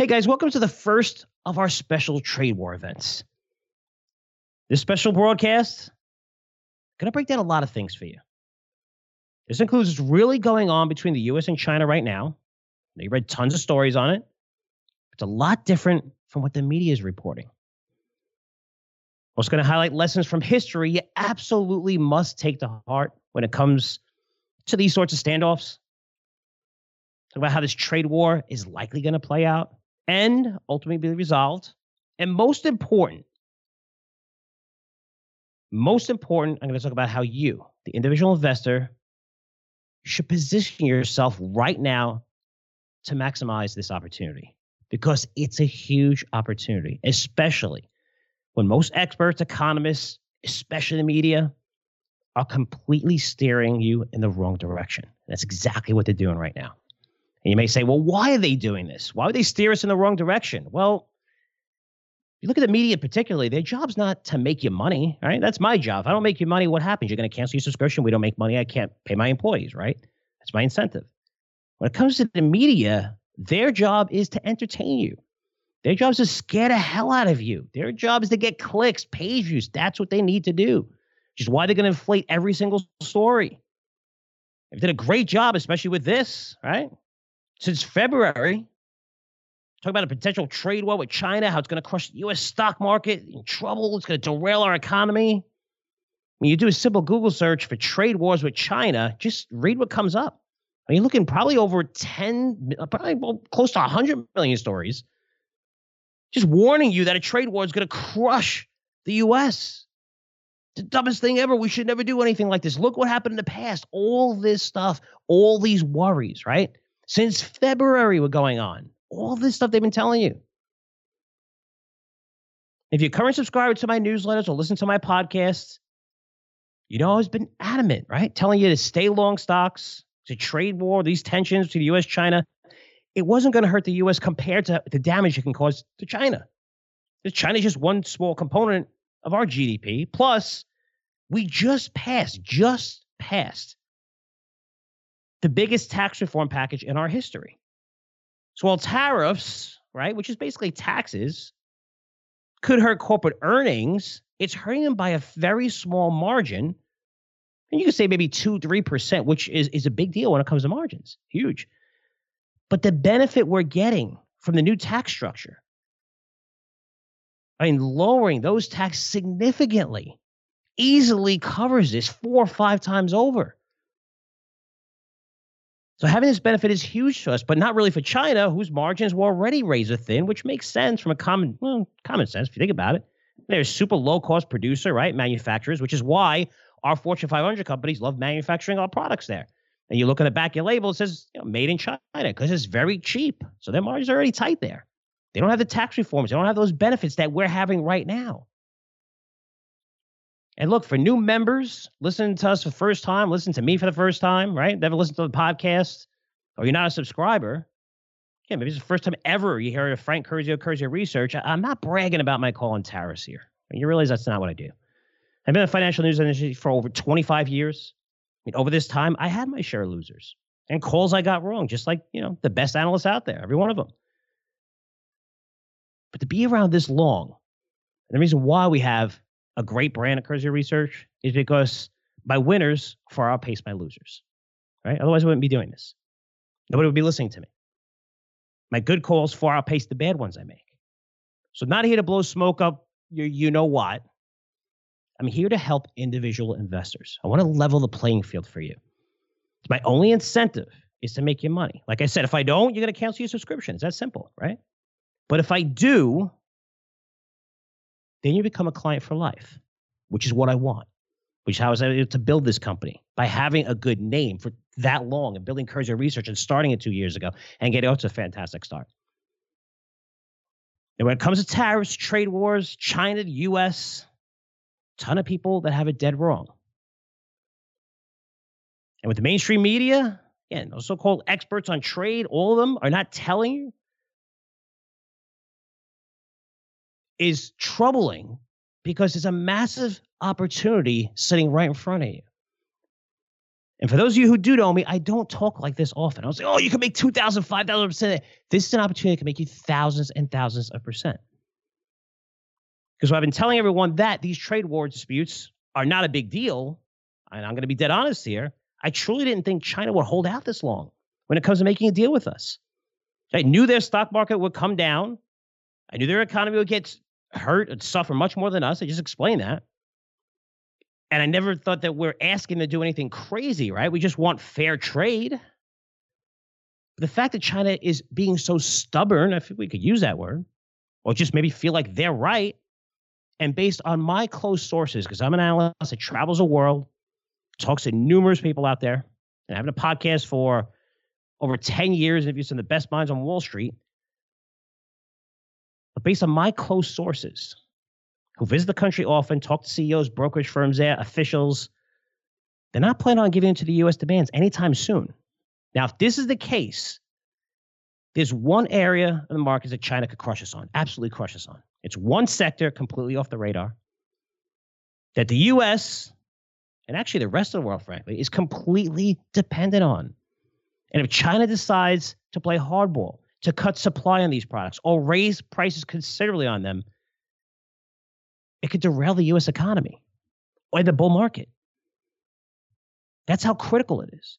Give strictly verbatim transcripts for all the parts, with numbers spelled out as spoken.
Hey guys, welcome to the first of our special trade war events. This special broadcast, going to break down a lot of things for you. This includes what's really going on between the U S and China right now. You read tons of stories on it. It's a lot different from what the media is reporting. Also going to highlight lessons from history you absolutely must take to heart when it comes to these sorts of standoffs. Talk about how this trade war is likely going to play out and ultimately be resolved. And most important, most important, I'm going to talk about how you, the individual investor, should position yourself right now to maximize this opportunity, because it's a huge opportunity, especially when most experts, economists, especially the media, are completely steering you in the wrong direction. That's exactly what they're doing right now. And you may say, well, why are they doing this? Why would they steer us in the wrong direction? Well, you look at the media particularly, their job's not to make you money, right? That's my job. If I don't make you money, what happens? You're going to cancel your subscription. We don't make money. I can't pay my employees, right? That's my incentive. When it comes to the media, their job is to entertain you. Their job is to scare the hell out of you. Their job is to get clicks, page views. That's what they need to do, which is why they're going to inflate every single story. They've done a great job, especially with this, right? Since February, talk about a potential trade war with China, how it's going to crush the U S stock market, in trouble, it's going to derail our economy. When you do a simple Google search for trade wars with China, just read what comes up. I mean, you're looking probably over ten, probably close to one hundred million stories, just warning you that a trade war is going to crush the U S. The dumbest thing ever. We should never do anything like this. Look what happened in the past. All this stuff, all these worries, right? Since February were going on. All this stuff they've been telling you. If you're a current subscriber to my newsletters or listen to my podcasts, you know I've been adamant, right? Telling you to stay long stocks, to trade war, these tensions to the U S China. It wasn't going to hurt the U S compared to the damage it can cause to China. China is just one small component of our G D P. Plus, we just passed, just passed the biggest tax reform package in our history. So while tariffs, right, which is basically taxes, could hurt corporate earnings, it's hurting them by a very small margin. And you could say maybe two, three percent, which is, is a big deal when it comes to margins. Huge. But the benefit we're getting from the new tax structure, I mean, lowering those taxes significantly, easily covers this four or five times over. So having this benefit is huge to us, but not really for China, whose margins were already razor thin, which makes sense from a common, well, common sense if you think about it. They're a super low-cost producer, right? Manufacturers, which is why our Fortune five hundred companies love manufacturing our products there. And you look at the back of your label, it says, you know, made in China, because it's very cheap. So their margins are already tight there. They don't have the tax reforms. They don't have those benefits that we're having right now. And look, for new members, listening to us for the first time, listen to me for the first time, right? Never listened to the podcast, or you're not a subscriber. Yeah, maybe it's the first time ever you hear of Frank Curzio, Curzio Research. I'm not bragging about my call on tariffs here. I mean, you realize that's not what I do. I've been in the financial news industry for over twenty-five years. I mean, over this time, I had my share of losers and calls I got wrong, just like, you know, the best analysts out there, every one of them. But to be around this long, and the reason why we have a great brand at Curzio Research is because my winners far outpace my losers, right? Otherwise, I wouldn't be doing this. Nobody would be listening to me. My good calls far outpace the bad ones I make. So not here to blow smoke up your you know what. I'm here to help individual investors. I want to level the playing field for you. My only incentive is to make you money. Like I said, if I don't, you're going to cancel your subscription. It's that simple, right? But if I do, then you become a client for life, which is what I want, which is how I was able to build this company, by having a good name for that long and building Curzio Research and starting it two years ago and getting out to a fantastic start. And when it comes to tariffs, trade wars, China, the U S, a ton of people that have it dead wrong. And with the mainstream media, again, those so-called experts on trade, all of them are not telling you, is troubling, because there's a massive opportunity sitting right in front of you. And for those of you who do know me, I don't talk like this often. I was like, oh, you can make two thousand, five thousand percent. This is an opportunity that can make you thousands and thousands of percent. Because I've been telling everyone that these trade war disputes are not a big deal. And I'm going to be dead honest here. I truly didn't think China would hold out this long when it comes to making a deal with us. I knew their stock market would come down. I knew their economy would get hurt and suffer much more than us. I just explained that. And I never thought that we're asking to do anything crazy, right? We just want fair trade. But the fact that China is being so stubborn, I think we could use that word, or just maybe feel like they're right. And based on my close sources, because I'm an analyst that travels the world, talks to numerous people out there, and having a podcast for over ten years, interviewed some of the best minds on Wall Street. But based on my close sources, who visit the country often, talk to C E Os, brokerage firms there, officials, they're not planning on giving in to the U S demands anytime soon. Now, if this is the case, there's one area of the market that China could crush us on, absolutely crush us on. It's one sector completely off the radar that the U S and actually the rest of the world, frankly, is completely dependent on. And if China decides to play hardball, to cut supply on these products or raise prices considerably on them, it could derail the U S economy or the bull market. That's how critical it is.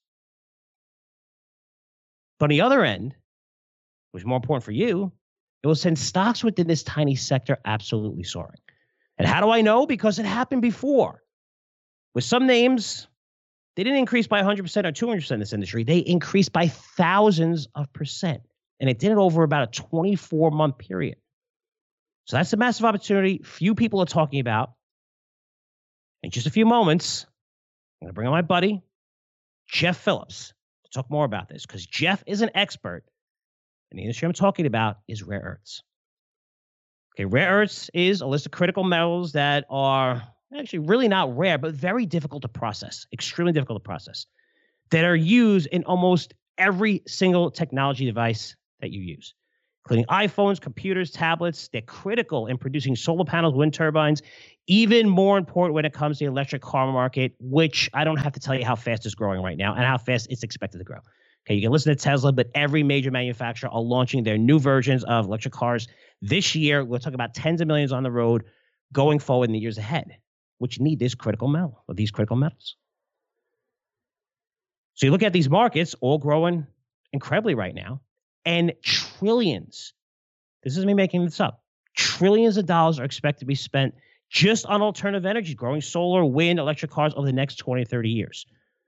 But on the other end, which is more important for you, it will send stocks within this tiny sector absolutely soaring. And how do I know? Because it happened before. With some names, they didn't increase by one hundred percent or two hundred percent in this industry. They increased by thousands of percent. And it did it over about a twenty-four month period. So that's a massive opportunity few people are talking about. In just a few moments, I'm going to bring on my buddy, Jeff Phillips, to talk more about this, because Jeff is an expert. And the industry I'm talking about is rare earths. Okay, rare earths is a list of critical metals that are actually really not rare, but very difficult to process, extremely difficult to process, that are used in almost every single technology device that you use, including iPhones, computers, tablets. They're critical in producing solar panels, wind turbines, even more important when it comes to the electric car market, which I don't have to tell you how fast it's growing right now and how fast it's expected to grow. Okay, you can listen to Tesla, but every major manufacturer are launching their new versions of electric cars this year. We'll talk about tens of millions on the road going forward in the years ahead, which need this critical metal, or these critical metals. So you look at these markets all growing incredibly right now, and trillions, this is me making this up, trillions of dollars are expected to be spent just on alternative energy, growing solar, wind, electric cars over the next twenty, thirty years.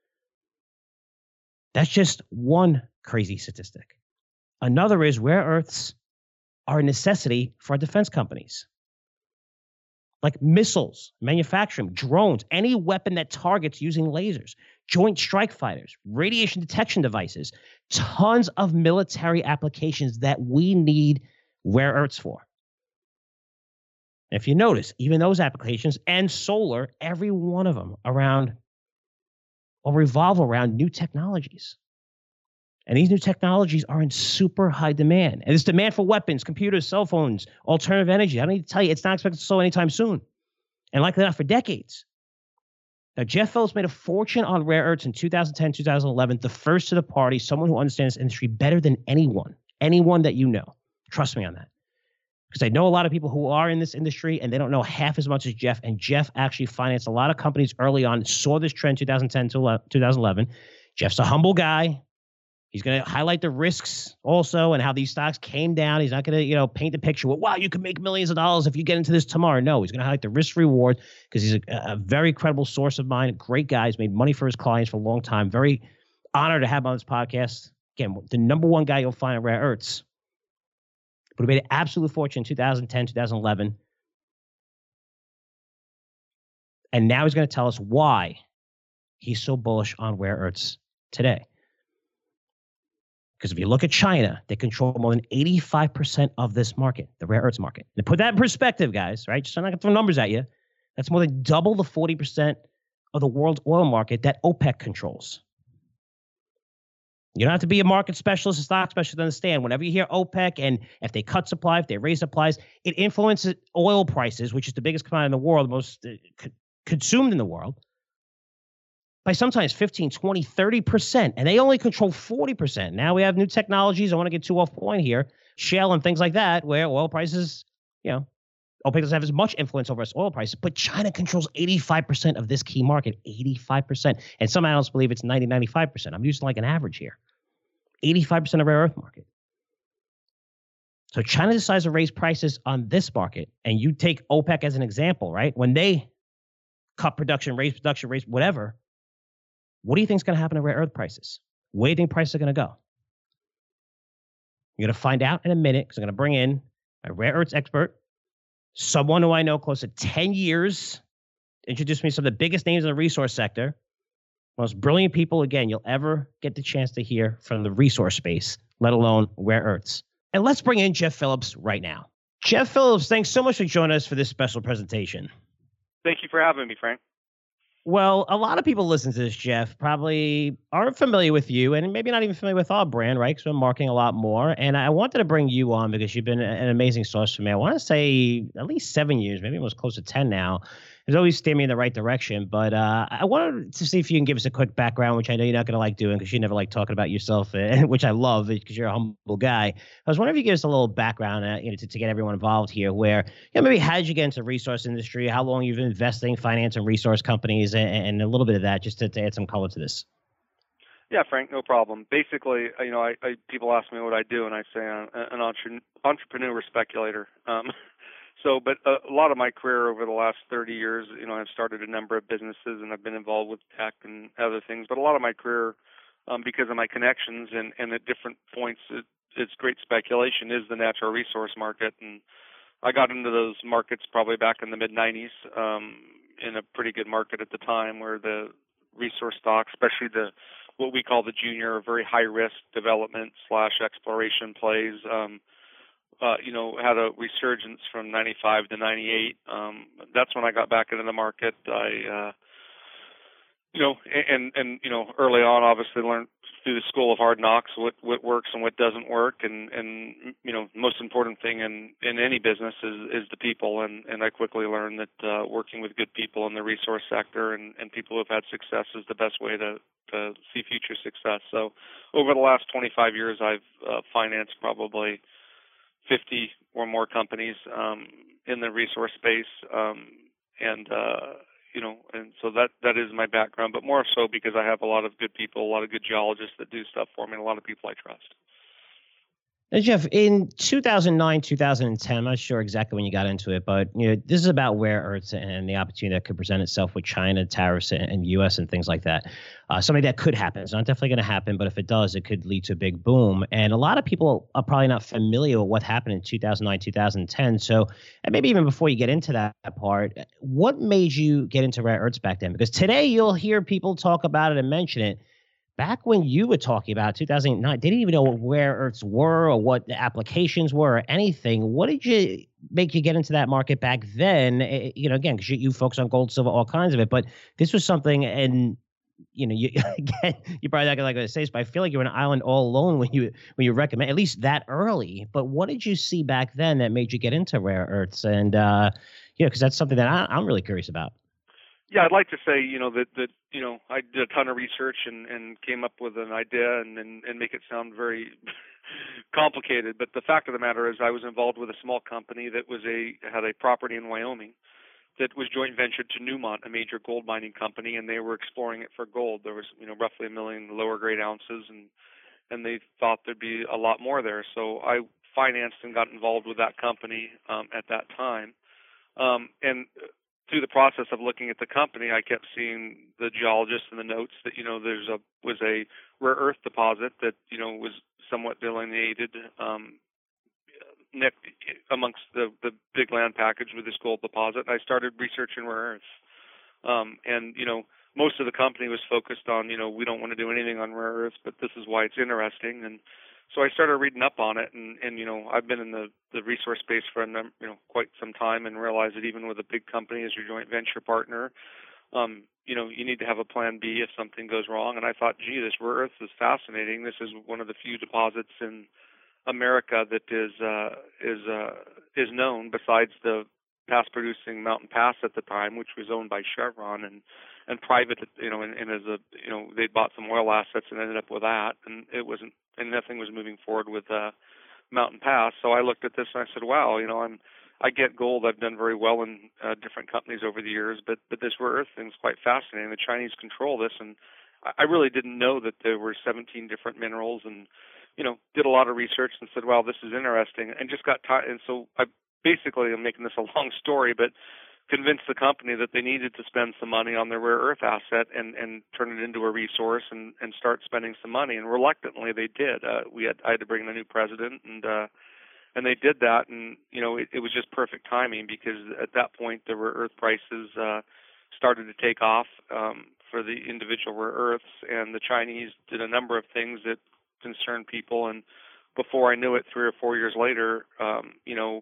That's just one crazy statistic. Another is rare earths are a necessity for our defense companies. Like missiles, manufacturing, drones, any weapon that targets using lasers, joint strike fighters, radiation detection devices, tons of military applications that we need rare earths for. And if you notice, even those applications and solar, every one of them around or revolve around new technologies. And these new technologies are in super high demand. And this demand for weapons, computers, cell phones, alternative energy, I don't need to tell you, it's not expected to slow anytime soon. And likely not for decades. Now, Jeff Phillips made a fortune on rare earths in two thousand ten, two thousand eleven, the first to the party, someone who understands this industry better than anyone, anyone that you know. Trust me on that. Because I know a lot of people who are in this industry and they don't know half as much as Jeff. And Jeff actually financed a lot of companies early on, saw this trend two thousand ten to two thousand eleven. Jeff's a humble guy. He's going to highlight the risks also and how these stocks came down. He's not going to, you know, paint the picture. Well, wow, you can make millions of dollars if you get into this tomorrow. No, he's going to highlight the risk reward because he's a, a very credible source of mine. Great guy. He's made money for his clients for a long time. Very honored to have him on this podcast. Again, the number one guy you'll find at Rare Earths. But he made an absolute fortune in two thousand ten, two thousand eleven. And now he's going to tell us why he's so bullish on rare earths today. Because if you look at China, they control more than eighty-five percent of this market, the rare earths market. And to put that in perspective, guys, right? Just so I'm not going to throw numbers at you. That's more than double the forty percent of the world's oil market that OPEC controls. You don't have to be a market specialist, a stock specialist to understand. Whenever you hear OPEC and if they cut supply, if they raise supplies, it influences oil prices, which is the biggest commodity in the world, the most uh, c- consumed in the world. by sometimes fifteen, twenty, thirty percent, and they only control forty percent. Now we have new technologies. I want to get too off point here, shale and things like that, where oil prices, you know, OPEC doesn't have as much influence over us oil prices, but China controls eighty-five percent of this key market, eighty-five percent. And some analysts believe it's ninety, ninety-five percent. I'm using like an average here. eighty-five percent of rare earth market. So China decides to raise prices on this market, and you take OPEC as an example, right? When they cut production, raise production, raise whatever, what do you think is going to happen to rare earth prices? Where do you think prices are going to go? You're going to find out in a minute because I'm going to bring in a rare earths expert, someone who I know close to ten years, introduced me to some of the biggest names in the resource sector, most brilliant people, again, you'll ever get the chance to hear from the resource space, let alone rare earths. And let's bring in Jeff Phillips right now. Jeff Phillips, thanks so much for joining us for this special presentation. Thank you for having me, Frank. Well, a lot of people listen to this, Jeff, probably aren't familiar with you and maybe not even familiar with our brand, right? Because we're marketing a lot more. And I wanted to bring you on because you've been an amazing source for me. I want to say at least seven years, maybe almost close to ten now. It's always steered me in the right direction. But uh, I wanted to see if you can give us a quick background, which I know you're not going to like doing because you never like talking about yourself, which I love because you're a humble guy. I was wondering if you give us a little background uh, you know, to, to get everyone involved here where, you know, maybe how did you get into the resource industry, how long you've been investing, finance, and resource companies, and, and a little bit of that just to, to add some color to this. Yeah, Frank, no problem. Basically, you know, I, I people ask me what I do, and I say I'm an entre- entrepreneur speculator. Um, so, but a, a lot of my career over the last thirty years, you know, I've started a number of businesses, and I've been involved with tech and other things. But a lot of my career, um, because of my connections and, and at different points, it, it's great speculation, is the natural resource market. And I got into those markets probably back in the mid nineties, um, in a pretty good market at the time where the resource stock, especially the what we call the junior or very high risk development slash exploration plays, um, uh, you know, had a resurgence from ninety-five to ninety-eight. Um, that's when I got back into the market. I, uh, you know, and, and, you know, early on, obviously learned through the school of hard knocks what, what works and what doesn't work. And, and, you know, most important thing in, in any business is, is the people. And, and I quickly learned that uh, working with good people in the resource sector and, and people who have had success is the best way to, to see future success. So over the last twenty-five years, I've uh, financed probably fifty or more companies um, in the resource space. Um, and, uh, you know, and so that, that is my background, but more so because I have a lot of good people, a lot of good geologists that do stuff for me, and a lot of people I trust. Now, Jeff, in two thousand nine, two thousand ten, I'm not sure exactly when you got into it, but you know, this is about rare earths and the opportunity that could present itself with China, tariffs, and U S and things like that. Uh, something that could happen. It's not definitely going to happen, but if it does, it could lead to a big boom. And a lot of people are probably not familiar with what happened in two thousand nine, two thousand ten. So, and maybe even before you get into that part, what made you get into rare earths back then? Because today you'll hear people talk about it and mention it. Back when you were talking about two thousand nine, they didn't even know what rare earths were or what the applications were or anything. What did you make you get into that market back then? Eh, You know, again, because you, you focus on gold, silver, all kinds of it, but this was something, and you know, you again, you probably not gonna like to say this, but I feel like you're an island all alone when you when you recommend at least that early. But what did you see back then that made you get into rare earths? And uh, you know, because that's something that I, I'm really curious about. Yeah, I'd like to say, you know, that, that you know, I did a ton of research and, and came up with an idea and, and, and make it sound very complicated. But the fact of the matter is I was involved with a small company that was a had a property in Wyoming that was joint ventured to Newmont, a major gold mining company, and they were exploring it for gold. There was, you know, roughly a million lower grade ounces, and, and they thought there'd be a lot more there. So I financed and got involved with that company um, at that time. Um, and through the process of looking at the company, I kept seeing the geologists and the notes that, you know, there's a was a rare earth deposit that, you know, was somewhat delineated um, amongst the, the big land package with this gold deposit. And I started researching rare earths. Um, and, you know, most of the company was focused on, you know, we don't want to do anything on rare earths, but this is why it's interesting. And so I started reading up on it, and, and you know, I've been in the, the resource space for a num- you know quite some time, and realized that even with a big company as your joint venture partner, um, you know, you need to have a plan B if something goes wrong. And I thought, gee, this rare earth is fascinating. This is one of the few deposits in America that is uh, is uh, is known, besides the past producing Mountain Pass at the time, which was owned by Chevron, and and private, you know, and, and as a, you know, they'd bought some oil assets and ended up with that, and it wasn't, and nothing was moving forward with uh, Mountain Pass. So I looked at this and I said, wow, you know, I'm, I get gold. I've done very well in uh, different companies over the years, but but this rare earth thing is quite fascinating. The Chinese control this, and I, I really didn't know that there were seventeen different minerals, and you know, did a lot of research and said, wow, this is interesting, and just got tired. And so I basically, I'm making this a long story, but convinced the company that they needed to spend some money on their rare earth asset and, and turn it into a resource and, and start spending some money. And reluctantly, they did. Uh, we had I had to bring in a new president, and uh, and they did that. And you know, it, it was just perfect timing because at that point, the rare earth prices uh, started to take off um, for the individual rare earths, and the Chinese did a number of things that concerned people. And before I knew it, three or four years later, um, you know.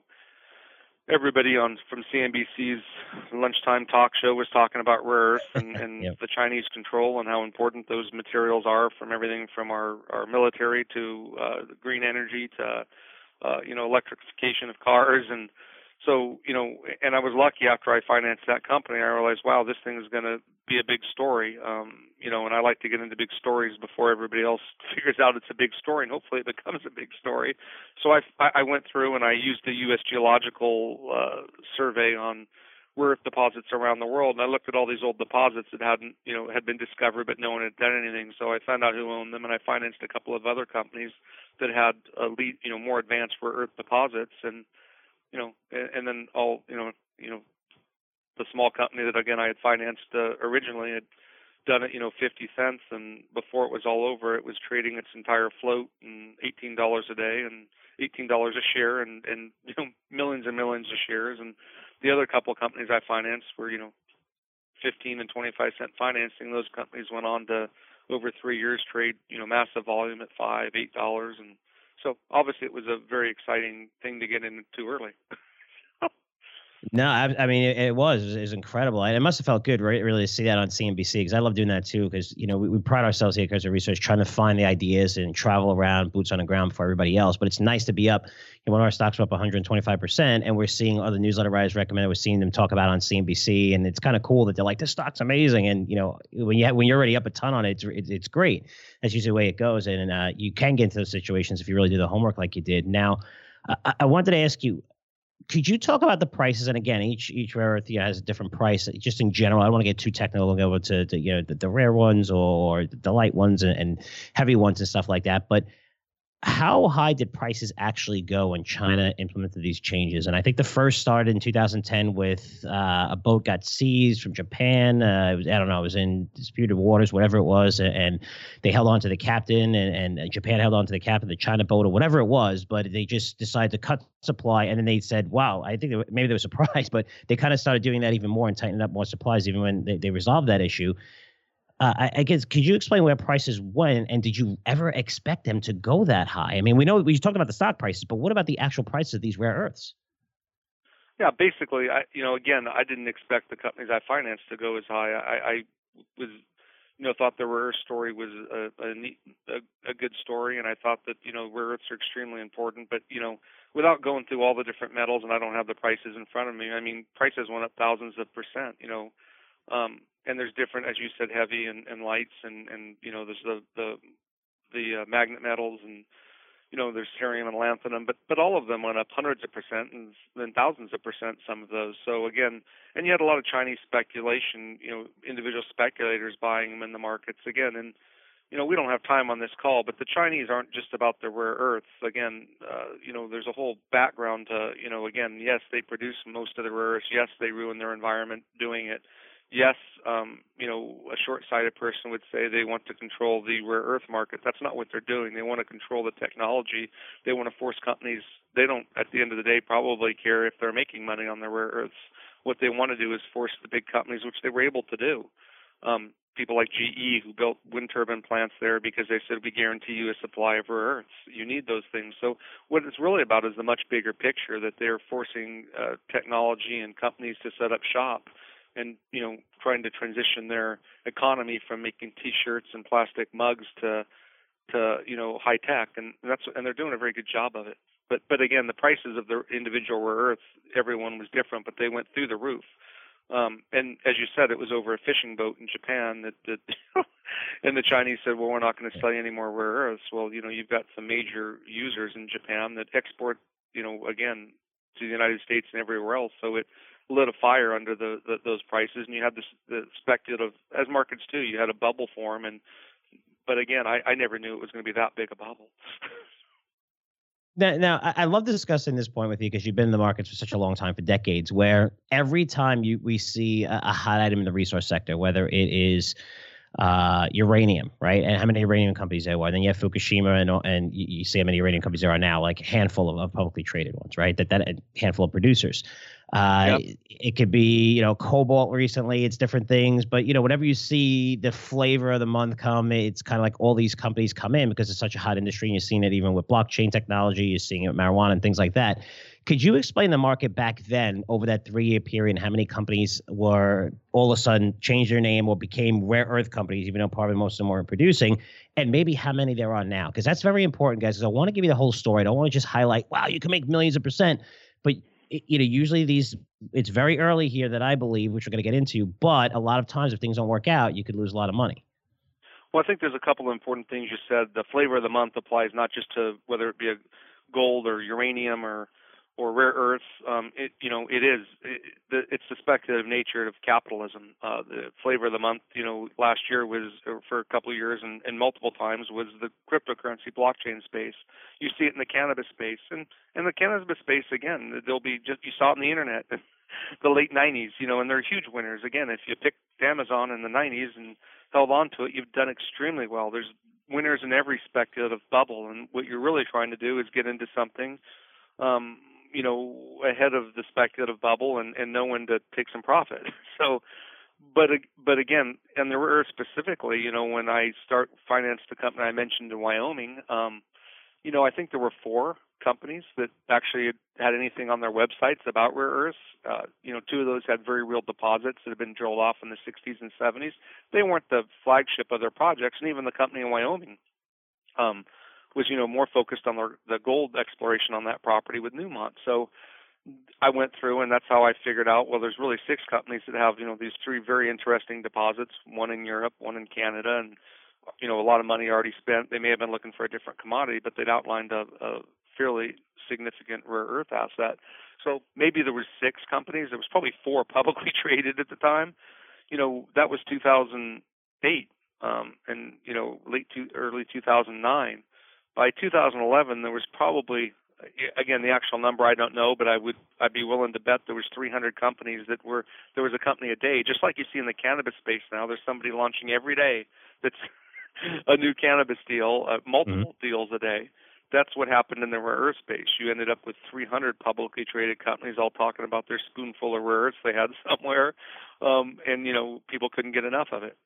Everybody on from C N B C's lunchtime talk show was talking about rare earths and, and Yep. the Chinese control and how important those materials are, from everything from our, our military to uh, green energy to uh, you know, electrification of cars. And so, you know, and I was lucky after I financed that company, I realized, wow, this thing is going to be a big story. Um, you know, and I like to get into big stories before everybody else figures out it's a big story, and hopefully it becomes a big story. So I, I went through and I used the U S Geological uh, survey on rare earth deposits around the world, and I looked at all these old deposits that hadn't, you know, had been discovered, but no one had done anything. So I found out who owned them, and I financed a couple of other companies that had a lead, you know, more advanced rare earth deposits, and you know, and, and then all, you know, you know, the small company that again I had financed uh, originally had done it, you know, fifty cents, and before it was all over, it was trading its entire float and eighteen dollars a day and eighteen dollars a share, and and you know, millions and millions of shares. And the other couple of companies I financed were, you know, fifteen and twenty-five cent financing. Those companies went on to over three years trade, you know, massive volume at five, eight dollars, and so obviously it was a very exciting thing to get into early. No, I, I mean, it, it was. It was incredible. And it must have felt good, right? Really to see that on C N B C, because I love doing that too. Because, you know, we, we pride ourselves here because of research, trying to find the ideas and travel around, boots on the ground for everybody else. But it's nice to be up. You know, when our stocks are up one hundred twenty-five percent, and we're seeing other newsletter writers recommend it, we're seeing them talk about it on C N B C. And it's kind of cool that they're like, this stock's amazing. And, you know, when, you have, when you're already up a ton on it, it's, it's, it's great. That's usually the way it goes. And uh, you can get into those situations if you really do the homework like you did. Now, I, I wanted to ask you, could you talk about the prices? And again, each each rare earth, you know, has a different price. Just in general, I don't want to get too technical and go over to, to you know the, the rare ones or the light ones and, and heavy ones and stuff like that. But how high did prices actually go when China implemented these changes? And I think the first started in two thousand ten with uh, a boat got seized from Japan. Uh, it was, I don't know, it was in disputed waters, whatever it was, and they held on to the captain, and, and Japan held on to the captain, the China boat, or whatever it was. But they just decided to cut supply, and then they said, "Wow!" I think they were, maybe they were surprised, but they kind of started doing that even more and tightening up more supplies, even when they, they resolved that issue. Uh, I, I guess, could you explain where prices went, and did you ever expect them to go that high? I mean, we know we talked about the stock prices, but what about the actual prices of these rare earths? Yeah, basically, I, you know, again, I didn't expect the companies I financed to go as high. I, I was, you know, thought the rare earth story was a, a neat, a, a good story, and I thought that, you know, rare earths are extremely important. But, you know, without going through all the different metals, and I don't have the prices in front of me, I mean, prices went up thousands of percent, you know. Um, and there's different, as you said, heavy and, and lights, and, and you know, there's the the the uh, magnet metals, and you know, there's cerium and lanthanum, but but all of them went up hundreds of percent and then thousands of percent. Some of those. So again, and you had a lot of Chinese speculation, you know, individual speculators buying them in the markets again, and you know, we don't have time on this call, but the Chinese aren't just about the rare earths. Again, uh, you know, there's a whole background to, you know, again, yes, they produce most of the rare earths. Yes, they ruin their environment doing it. Yes, um, you know, a short-sighted person would say they want to control the rare earth market. That's not what they're doing. They want to control the technology. They want to force companies. They don't, at the end of the day, probably care if they're making money on the rare earths. What they want to do is force the big companies, which they were able to do. Um, people like G E who built wind turbine plants there because they said, we guarantee you a supply of rare earths. You need those things. So what it's really about is the much bigger picture, that they're forcing uh, technology and companies to set up shop, and, you know, trying to transition their economy from making T-shirts and plastic mugs to, to you know, high tech, and that's and they're doing a very good job of it. But but again, the prices of the individual rare earths, everyone was different, but they went through the roof. Um, and as you said, it was over a fishing boat in Japan that, that and the Chinese said, well, we're not going to sell you any more rare earths. Well, you know, you've got some major users in Japan that export, you know, again, to the United States and everywhere else. So it lit a fire under the, the those prices, and you had this the speculative, as markets do, you had a bubble form. And but again, I, I never knew it was going to be that big a bubble. Now, now, I I love discussing this point with you because you've been in the markets for such a long time, for decades, where every time you we see a, a hot item in the resource sector, whether it is uh, uranium, right, and how many uranium companies there were, then you have Fukushima, and and you, you see how many uranium companies there are now, like a handful of, of publicly traded ones, right, that that a handful of producers. Uh, Yep. It could be, you know, cobalt recently, it's different things, but, you know, whenever you see the flavor of the month come, it's kind of like all these companies come in because it's such a hot industry. And you're seeing it even with blockchain technology, you're seeing it with marijuana and things like that. Could you explain the market back then over that three year period, how many companies were all of a sudden changed their name or became rare earth companies, even though probably most of them weren't producing, and maybe how many there are now? Because that's very important, guys, because I want to give you the whole story. I don't want to just highlight, wow, you can make millions of percent, but you know, usually these, it's very early here that I believe, which we're going to get into, but a lot of times if things don't work out, you could lose a lot of money. Well, I think there's a couple of important things you said. The flavor of the month applies not just to whether it be a gold or uranium or or rare earths. Um, it you know it is it, the, it's the speculative nature of capitalism. Uh, the flavor of the month, you know, last year was, or for a couple of years and, and multiple times, was the cryptocurrency blockchain space. You see it in the cannabis space, and in the cannabis space again, there'll be just you saw it on the internet. The late nineties, you know, and they're huge winners. Again, if you picked Amazon in the nineties and held on to it, you've done extremely well. There's winners in every speculative bubble, and what you're really trying to do is get into something, um, you know, ahead of the speculative bubble and, and know when to take some profit. So, but but again, and there were specifically, you know, when I start financed the company I mentioned in Wyoming, um, you know, I think there were four companies that actually had anything on their websites about rare earths. Uh, you know, two of those had very real deposits that had been drilled off in the sixties and seventies. They weren't the flagship of their projects, and even the company in Wyoming um, was, you know, more focused on the, the gold exploration on that property with Newmont. So I went through, and that's how I figured out, well, there's really six companies that have, you know, these three very interesting deposits, one in Europe, one in Canada, and, you know, a lot of money already spent. They may have been looking for a different commodity, but they'd outlined a, a fairly significant rare earth asset. So maybe there was six companies. There was probably four publicly traded at the time. You know, that was two thousand eight, um, and, you know, late to early two thousand nine. By two thousand eleven, there was probably, again, the actual number I don't know, but I would I'd be willing to bet there was three hundred companies that were, there was a company a day, just like you see in the cannabis space now. There's somebody launching every day that's a new cannabis deal, uh, multiple mm-hmm. deals a day. That's what happened in the rare earth space. You ended up with three hundred publicly traded companies all talking about their spoonful of rare earths they had somewhere, um, and, you know, people couldn't get enough of it.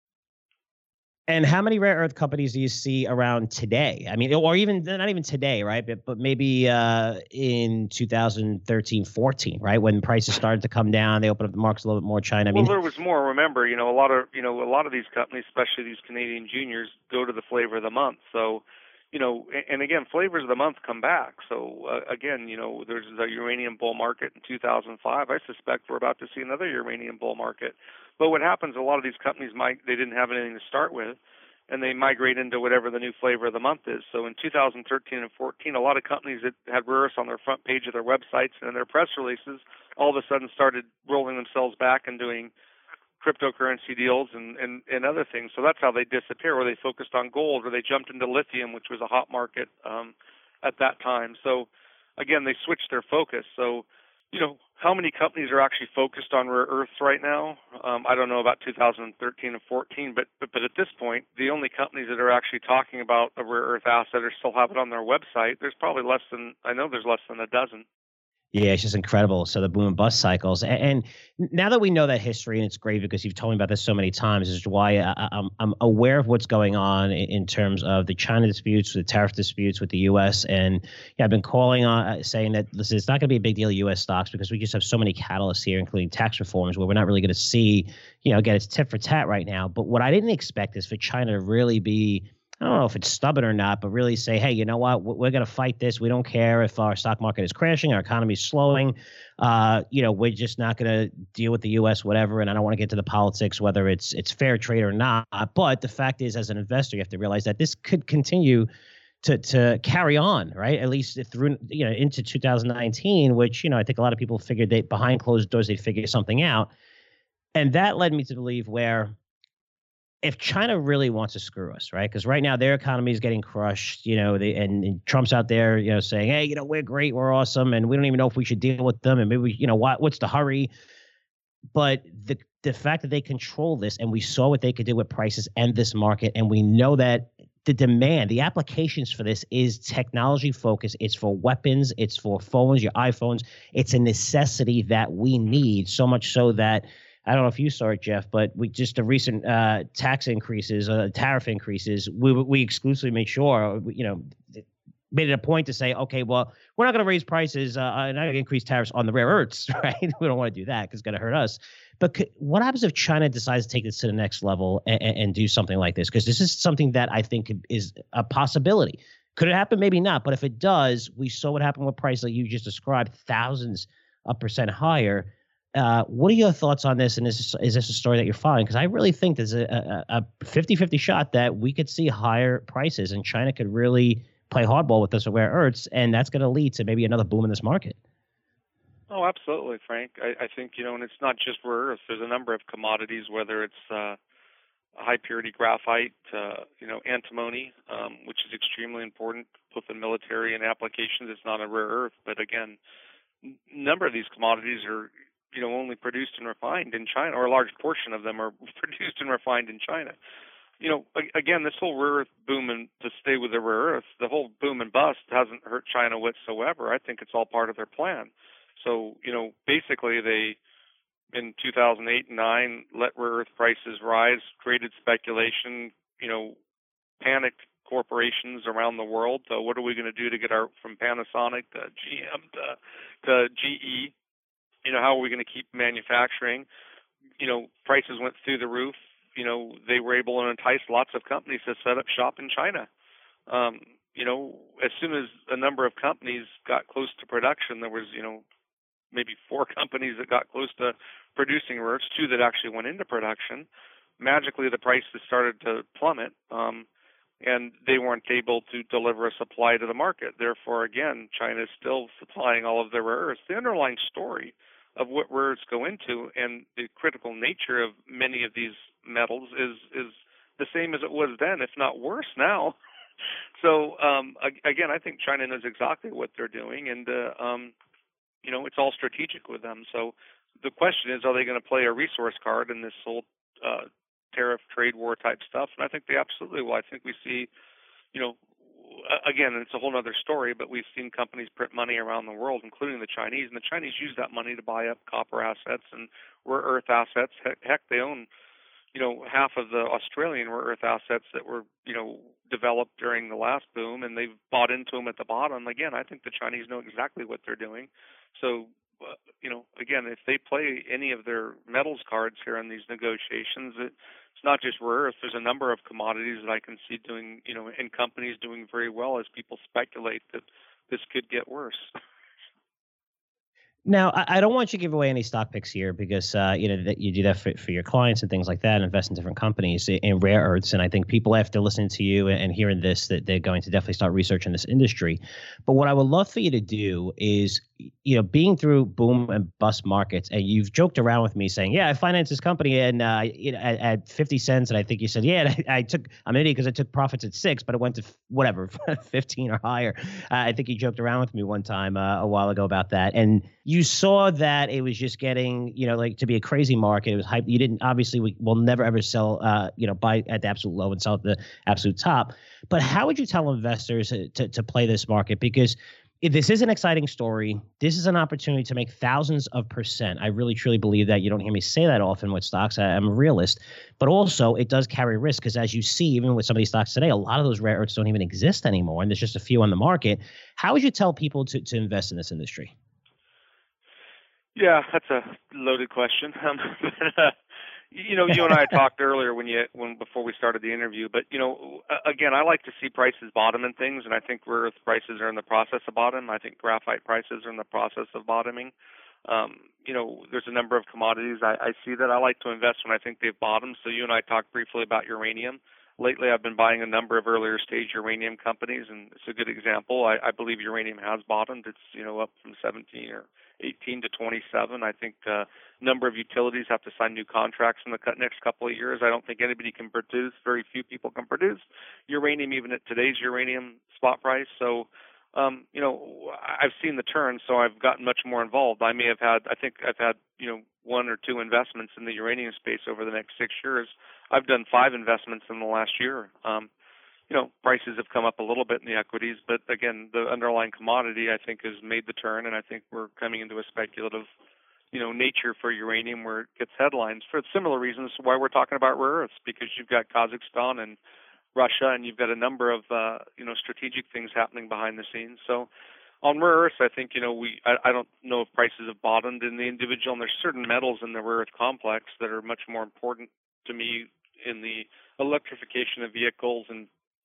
And how many rare earth companies do you see around today? I mean, or even not even today, right? But but maybe uh, in two thousand thirteen, fourteen, right? When prices started to come down, they opened up the markets a little bit more. China. I mean, well, there was more. Remember, you know, a lot of you know a lot of these companies, especially these Canadian juniors, go to the flavor of the month. So, you know, and again, flavors of the month come back. So uh, again, you know, there's the uranium bull market in two thousand five. I suspect we're about to see another uranium bull market. But what happens, a lot of these companies might, they didn't have anything to start with, and they migrate into whatever the new flavor of the month is. So in two thousand thirteen and fourteen, a lot of companies that had rare earths on their front page of their websites and in their press releases all of a sudden started rolling themselves back and doing cryptocurrency deals and, and, and other things. So that's how they disappear, or they focused on gold, or they jumped into lithium, which was a hot market um, at that time. So again, they switched their focus. So, you know, how many companies are actually focused on rare earths right now? Um, I don't know about two thousand thirteen and fourteen, but, but but at this point, the only companies that are actually talking about a rare earth asset or still have it on their website, there's probably less than, I know there's less than a dozen. Yeah, it's just incredible. So the boom and bust cycles, and, and now that we know that history, and it's great because you've told me about this so many times, is why I, I'm I'm aware of what's going on in, in terms of the China disputes, the tariff disputes with the U S. And yeah, I've been calling on uh, saying that listen, it's not going to be a big deal U S stocks because we just have so many catalysts here, including tax reforms, where we're not really going to see, you know, again, it's tit for tat right now. But what I didn't expect is for China to really be I don't know if it's stubborn or not, but really say, hey, you know what? We're going to fight this. We don't care if our stock market is crashing, our economy is slowing. Uh, you know, we're just not going to deal with the U S, whatever. And I don't want to get to the politics, whether it's it's fair trade or not. But the fact is, as an investor, you have to realize that this could continue to to carry on, right? At least through, you know, into two thousand nineteen, which, you know, I think a lot of people figured they behind closed doors, they'd figure something out. And that led me to believe where if China really wants to screw us, right? Because right now their economy is getting crushed, you know, they, and, and Trump's out there, you know, saying, hey, you know, we're great, we're awesome, and we don't even know if we should deal with them, and maybe, we, you know, what what's the hurry? But the the fact that they control this, and we saw what they could do with prices and this market, and we know that the demand, the applications for this is technology focused. It's for weapons, it's for phones, your iPhones. It's a necessity that we need, so much so that I don't know if you saw it, Jeff, but we just the recent uh, tax increases, uh, tariff increases, we we exclusively made sure, you know, made it a point to say, okay, well, we're not going to raise prices uh, and not going to increase tariffs on the rare earths, right? We don't want to do that because it's going to hurt us. But could, what happens if China decides to take this to the next level and, and do something like this? Because this is something that I think is a possibility. Could it happen? Maybe not. But if it does, we saw what happened with price that you just described, thousands of percent higher. Uh, what are your thoughts on this? And is this, is this a story that you're following? Because I really think there's a, a, a fifty-fifty shot that we could see higher prices and China could really play hardball with us with rare earths, and that's going to lead to maybe another boom in this market. Oh, absolutely, Frank. I, I think, you know, and it's not just rare earths. There's a number of commodities, whether it's uh, high purity graphite, uh, you know, antimony, um, which is extremely important both in military and applications. It's not a rare earth, but again, a number of these commodities are, you know, only produced and refined in China, or a large portion of them are produced and refined in China. You know, again, this whole rare earth boom, and to stay with the rare earth, the whole boom and bust hasn't hurt China whatsoever. I think it's all part of their plan. So, you know, basically they, in two thousand eight and nine, let rare earth prices rise, created speculation, you know, panicked corporations around the world. So what are we going to do to get our, from Panasonic to G M to, to G E? You know, how are we going to keep manufacturing? You know, prices went through the roof. You know, they were able to entice lots of companies to set up shop in China. Um, you know, as soon as a number of companies got close to production, there was, you know, maybe four companies that got close to producing rare earths, two that actually went into production. Magically, the prices started to plummet, um, and they weren't able to deliver a supply to the market. Therefore, again, China is still supplying all of their rare earths. The underlying story of what rare earths go into and the critical nature of many of these metals is is the same as it was then, if not worse now. So um, again, I think China knows exactly what they're doing, and uh, um, you know, it's all strategic with them. So the question is, are they going to play a resource card in this whole uh, tariff trade war type stuff? And I think they absolutely will. I think we see, you know, again, it's a whole other story, but we've seen companies print money around the world, including the Chinese, and the Chinese use that money to buy up copper assets and rare earth assets. Heck, heck they own, you know, half of the Australian rare earth assets that were, you know, developed during the last boom, and they've bought into them at the bottom. Again, I think the Chinese know exactly what they're doing. So, uh, you know, again, if they play any of their metals cards here in these negotiations, it, it's not just rare earth. There's a number of commodities that I can see doing, you know, and companies doing very well as people speculate that this could get worse. Now, I, I don't want you to give away any stock picks here because, uh, you know, that you do that for, for your clients and things like that, invest in different companies in rare earths. And I think people, after listening to you and hearing this, that they're going to definitely start researching this industry. But what I would love for you to do is, you know, being through boom and bust markets, and you've joked around with me saying, yeah, I financed this company and uh, you know, at, at fifty cents. And I think you said, yeah, I, I took, I'm an idiot because I took profits at six, but it went to whatever, fifteen or higher. Uh, I think you joked around with me one time uh, a while ago about that. And you saw that it was just getting, you know, like to be a crazy market. It was hype. You didn't, obviously, we will never ever sell, uh, you know, buy at the absolute low and sell at the absolute top. But how would you tell investors to, to play this market? Because this is an exciting story. This is an opportunity to make thousands of percent. I really, truly believe that. You don't hear me say that often with stocks. I, I'm a realist. But also, it does carry risk because, as you see, even with some of these stocks today, a lot of those rare earths don't even exist anymore, and there's just a few on the market. How would you tell people to, to invest in this industry? Yeah, that's a loaded question. Um, but, uh, You know, you and I talked earlier when you when before we started the interview, but you know, again, I like to see prices bottom in things, and I think rare earth prices are in the process of bottom. I think graphite prices are in the process of bottoming. Um, you know, there's a number of commodities I, I see that I like to invest when I think they've bottomed. So you and I talked briefly about uranium. Lately, I've been buying a number of earlier stage uranium companies, and it's a good example. I, I believe uranium has bottomed. It's you know up from seventeen or eighteen to twenty-seven. I think a uh, number of utilities have to sign new contracts in the next couple of years. I don't think anybody can produce. Very few people can produce uranium even at today's uranium spot price. So. Um, you know, I've seen the turn, so I've gotten much more involved. I may have had, I think I've had, you know, one or two investments in the uranium space over the next six years. I've done five investments in the last year. Um, you know, prices have come up a little bit in the equities, but again, the underlying commodity, I think, has made the turn, and I think we're coming into a speculative, you know, nature for uranium where it gets headlines for similar reasons why we're talking about rare earths, because you've got Kazakhstan and Russia, and you've got a number of uh, you know strategic things happening behind the scenes. So on rare earths, I think you know we I, I don't know if prices have bottomed in the individual, and there's certain metals in the rare earth complex that are much more important to me in the electrification of vehicles and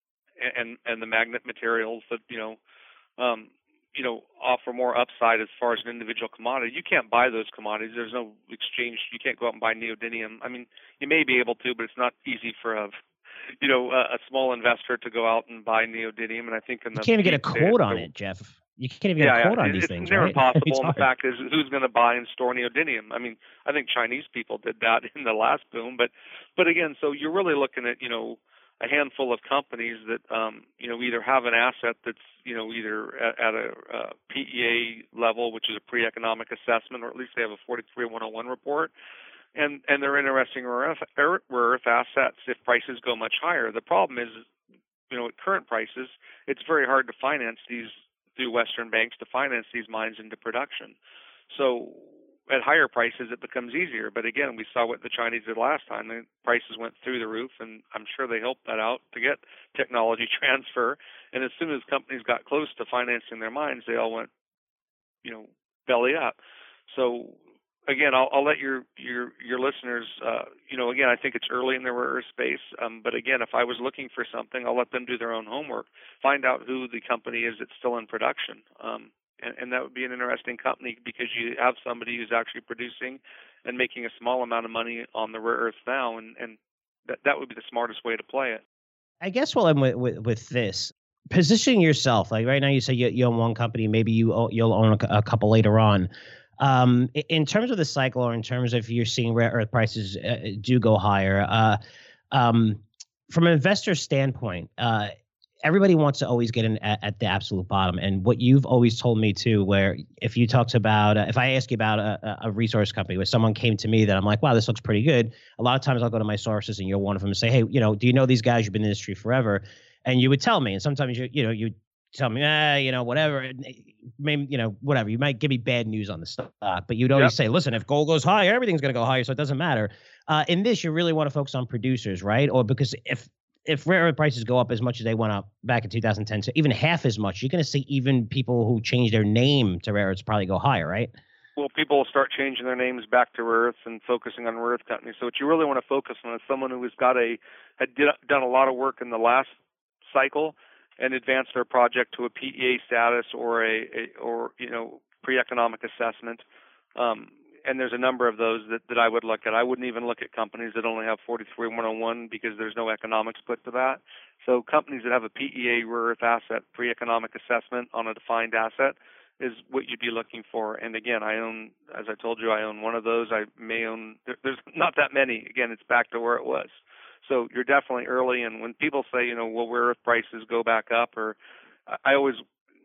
and and the magnet materials that you know um, you know offer more upside as far as an individual commodity. You can't buy those commodities. There's no exchange. You can't go out and buy neodymium. I mean, you may be able to, but it's not easy for a you know, a, a small investor to go out and buy neodymium, and I think in the you can't even get a quote on so, it, Jeff. You can't even yeah, get a quote yeah. on it, these it's things, never right? possible. And the fact is, who's going to buy and store neodymium? I mean, I think Chinese people did that in the last boom, but but again, so you're really looking at you know a handful of companies that um, you know either have an asset that's you know either at, at a uh, P E A level, which is a pre-economic assessment, or at least they have a forty-three one oh one report. And and they're interesting rare earth, rare earth assets if prices go much higher. The problem is, you know, at current prices, it's very hard to finance these through Western banks to finance these mines into production. So at higher prices, it becomes easier. But again, we saw what the Chinese did last time. The prices went through the roof, and I'm sure they helped that out to get technology transfer. And as soon as companies got close to financing their mines, they all went, you know, belly up. So again, I'll, I'll let your your your listeners, uh, you know, again, I think it's early in the rare earth space. Um, but again, if I was looking for something, I'll let them do their own homework, find out who the company is that's still in production. Um, and, and that would be an interesting company because you have somebody who's actually producing and making a small amount of money on the rare earth now, and, and that, that would be the smartest way to play it. I guess while I'm with, with, with this, positioning yourself, like right now you say you, you own one company, maybe you, own, you'll own a, a couple later on. Um, in terms of the cycle, or in terms of you're seeing rare earth prices uh, do go higher, uh, um, from an investor standpoint, uh, everybody wants to always get in at, at the absolute bottom. And what you've always told me too, where if you talked about, uh, if I ask you about a, a resource company where someone came to me that I'm like, wow, this looks pretty good. A lot of times I'll go to my sources and you're one of them and say, hey, you know, do you know these guys? You've been in the industry forever. And you would tell me, and sometimes you, you know, you tell me, ah, you know, whatever, maybe, you know, whatever. You might give me bad news on the stock, but you'd always yep. say, listen, if gold goes higher, everything's going to go higher, so it doesn't matter. Uh, in this, you really want to focus on producers, right? Or because if if rare earth prices go up as much as they went up back in two thousand ten, so even half as much, you're going to see even people who change their name to rare earths probably go higher, right? Well, people will start changing their names back to rare earths and focusing on rare earth companies. So what you really want to focus on is someone who has got a had did, done a lot of work in the last cycle and advance their project to a P E A status or a, a or you know pre-economic assessment. Um, and there's a number of those that, that I would look at. I wouldn't even look at companies that only have forty-three one oh one because there's no economics put to that. So companies that have a P E A rare earth asset pre-economic assessment on a defined asset is what you'd be looking for. And again, I own, as I told you, I own one of those. I may own. There, there's not that many. Again, it's back to where it was. So you're definitely early, and when people say, you know, will rare earth prices go back up, or I always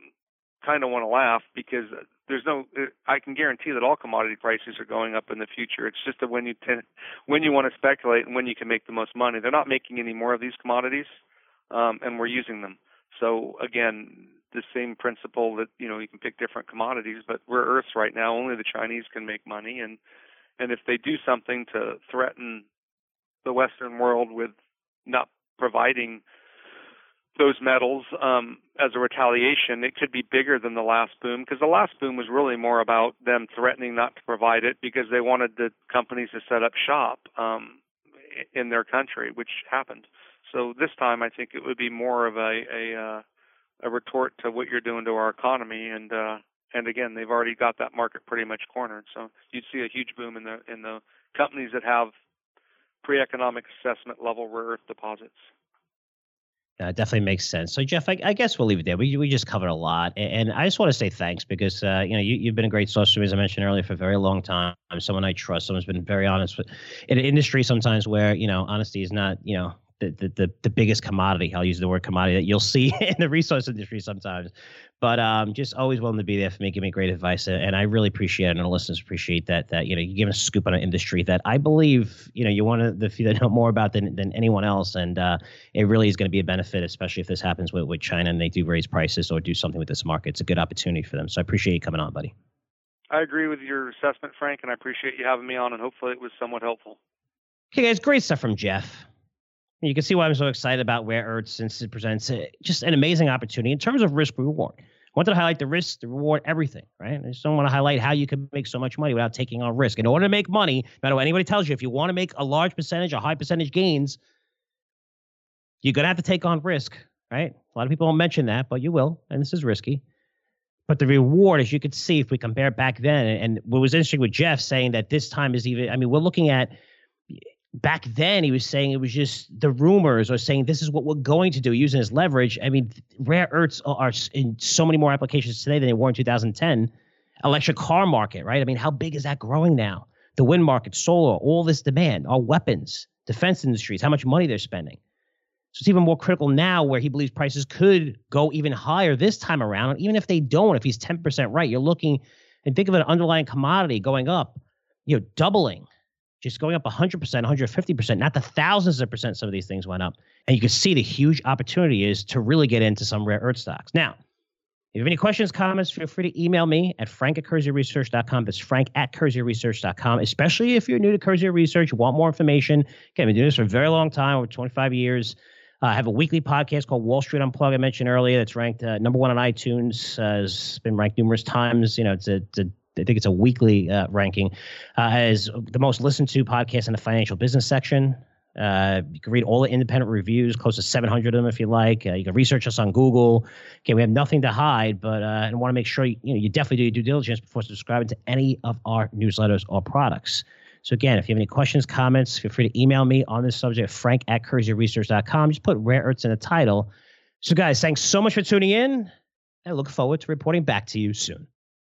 kind of want to laugh because there's no, I can guarantee that all commodity prices are going up in the future. It's just that when you tend, when you want to speculate and when you can make the most money. They're not making any more of these commodities, um, and we're using them. So again, the same principle that, you know, you can pick different commodities, but rare earths right now, only the Chinese can make money, and and if they do something to threaten the Western world with not providing those metals um, as a retaliation, it could be bigger than the last boom, because the last boom was really more about them threatening not to provide it because they wanted the companies to set up shop um, in their country, which happened. So this time, I think it would be more of a a, uh, a retort to what you're doing to our economy, and uh, and again, they've already got that market pretty much cornered. So you'd see a huge boom in the in the companies that have pre-economic assessment level rare earth deposits. Uh, definitely makes sense. So, Jeff, I, I guess we'll leave it there. We we just covered a lot, and, and I just want to say thanks because uh, you know you, you've been a great source to me, as I mentioned earlier, for a very long time. Someone I trust, someone's been very honest. With, in an industry sometimes where you know honesty is not you know the the the, the biggest commodity. I'll use the word commodity that you'll see in the resource industry sometimes, but um, just always willing to be there for me, give me great advice, and I really appreciate it, and the listeners appreciate that. That you know you give us a scoop on an industry that I believe you know you want to the few that know more about than than anyone else, and uh, it really is going to be a benefit, especially if this happens with, with China and they do raise prices or do something with this market. It's a good opportunity for them. So I appreciate you coming on, buddy. I agree with your assessment, Frank, and I appreciate you having me on, and hopefully it was somewhat helpful. Okay, guys, great stuff from Jeff. You can see why I'm so excited about rare earths, since it presents a, just an amazing opportunity in terms of risk reward. I wanted to highlight the risk, the reward, everything, right? I just don't want to highlight how you can make so much money without taking on risk. In order to make money, no matter what anybody tells you, if you want to make a large percentage, a high percentage gains, you're going to have to take on risk, right? A lot of people don't mention that, but you will, and this is risky. But the reward, as you could see, if we compare back then, and what was interesting with Jeff saying that this time is even, I mean, we're looking at, back then he was saying it was just the rumors or saying this is what we're going to do using his leverage. I mean, rare earths are in so many more applications today than they were in two thousand ten. Electric car market, right? I mean, how big is that growing now? The wind market, solar, all this demand, our weapons, defense industries, how much money they're spending. So it's even more critical now where he believes prices could go even higher this time around. And even if they don't, if he's ten percent right, you're looking and think of an underlying commodity going up, you know, doubling. Just going up one hundred percent, one hundred fifty percent, not the thousands of percent some of these things went up. And you can see the huge opportunity is to really get into some rare earth stocks. Now, if you have any questions, comments, feel free to email me at frank at curzio research dot com. That's frank at curzio research dot com, especially if you're new to Curzio Research, you want more information. Again, I've been doing this for a very long time, over twenty-five years. Uh, I have a weekly podcast called Wall Street Unplugged I mentioned earlier. That's ranked uh, number one on iTunes. Uh, it's been ranked numerous times. You know, it's a, it's a I think it's a weekly uh, ranking, uh, as the most listened to podcast in the financial business section. Uh, you can read all the independent reviews, close to seven hundred of them if you like. Uh, you can research us on Google. Okay, we have nothing to hide, but uh, I want to make sure you, you know you definitely do your due diligence before subscribing to any of our newsletters or products. So again, if you have any questions, comments, feel free to email me on this subject, frank at curzio research dot com. Just put rare earths in the title. So guys, thanks so much for tuning in. I look forward to reporting back to you soon.